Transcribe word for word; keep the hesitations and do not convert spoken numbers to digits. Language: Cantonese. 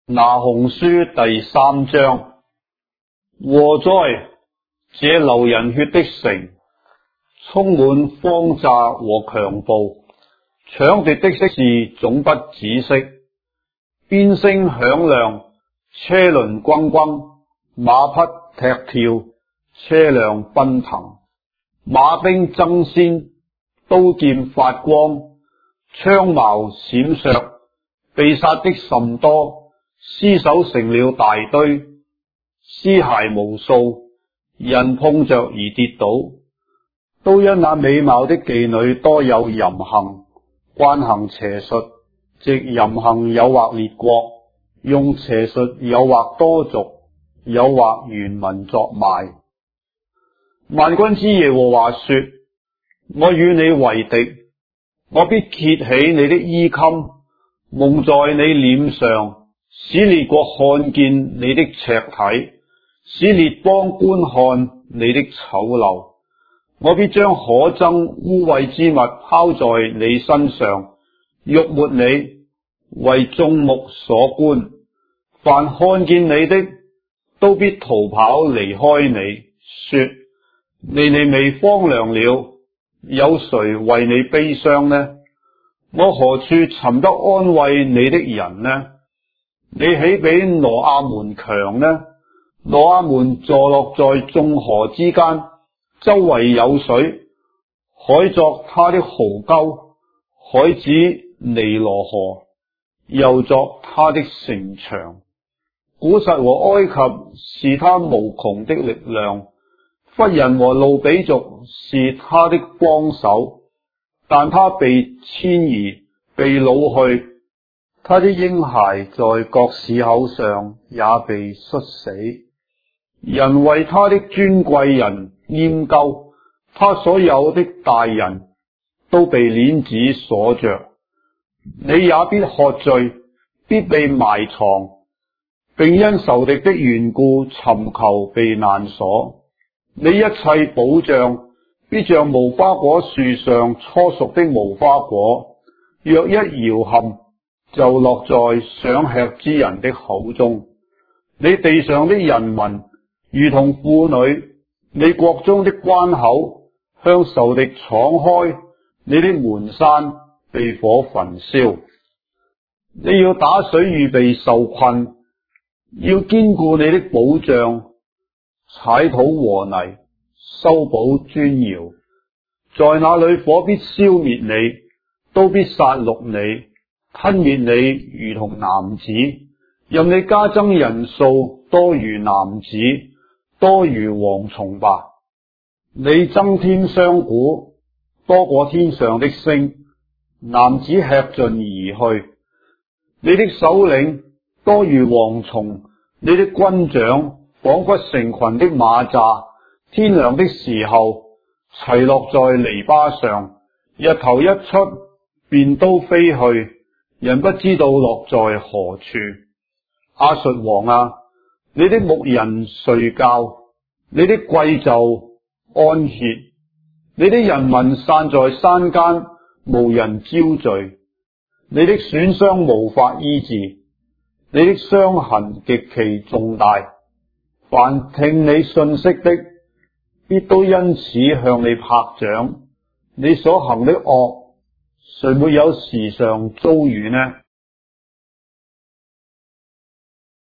拿鴻書第三章。禍哉！這流人血的城，充滿荒詐和強暴，搶奪的事總不止息。鞭聲響亮，車輪轟轟，馬匹踢跳，車輛奔騰，馬兵爭先，刀劍發光，槍矛閃爍，被殺的甚多，屍首成了大堆，屍骸無數，人碰着而跌倒。都因那美貌的妓女多有淫行，慣行邪術，藉淫行誘惑列國，用邪術誘惑多族，誘惑原民作賣。萬軍之耶和華說：我與你為敵，我必揭起你的衣襟，蒙在你臉上，使列國看見你的赤體，使列邦觀看你的醜陋。我必將可憎污穢之物拋在你身上，辱沒你，為眾目所觀。凡看見你的，都必逃跑離開你，說：尼尼微荒涼了，有誰為你悲傷呢？我何處尋得安慰你的人呢？你豈比羅亞門強呢？羅亞門坐落在眾河之間，周圍有水，海作他的壕溝，海子尼羅河又作他的城牆。古實和埃及是他無窮的力量，弗人和路比族是他的幫手，但他被遷移，被擄去，他的嬰孩在各市口上也被摔死。人為他的尊貴人拈鬮，他所有的大人都被鏈子鎖着。你也必喝醉，必被埋藏，並因仇敵的緣故尋求避難所。你一切保障必像無花果樹上初熟的無花果，若一搖撼，就落在想吃之人的口中。你地上的人民如同婦女，你國中的關口向仇敵敞開，你的門閂被火焚燒。你要打水預備受困，要堅固你的保障，踩土和泥，修補磚窯。在那裏火必消滅你，都必殺戮你，吞滅你如同男子，任你加增人數多如男子，多如蝗蟲吧。你增添商賈，多過天上的星，男子吃盡而去。你的首領多如蝗蟲，你的軍長仿佛成群的螞蚱。天亮的時候，齊落在籬笆上，日頭一出，便都飛去，人不知道落在何處。亞述王啊，你的牧人睡覺，你的貴胄安歇，你的人民散在山間，無人招聚。你的損傷無法醫治，你的傷痕極其重大。凡聽你信息的，必都因此向你拍掌。你所行的惡，誰沒有時常遭遇呢？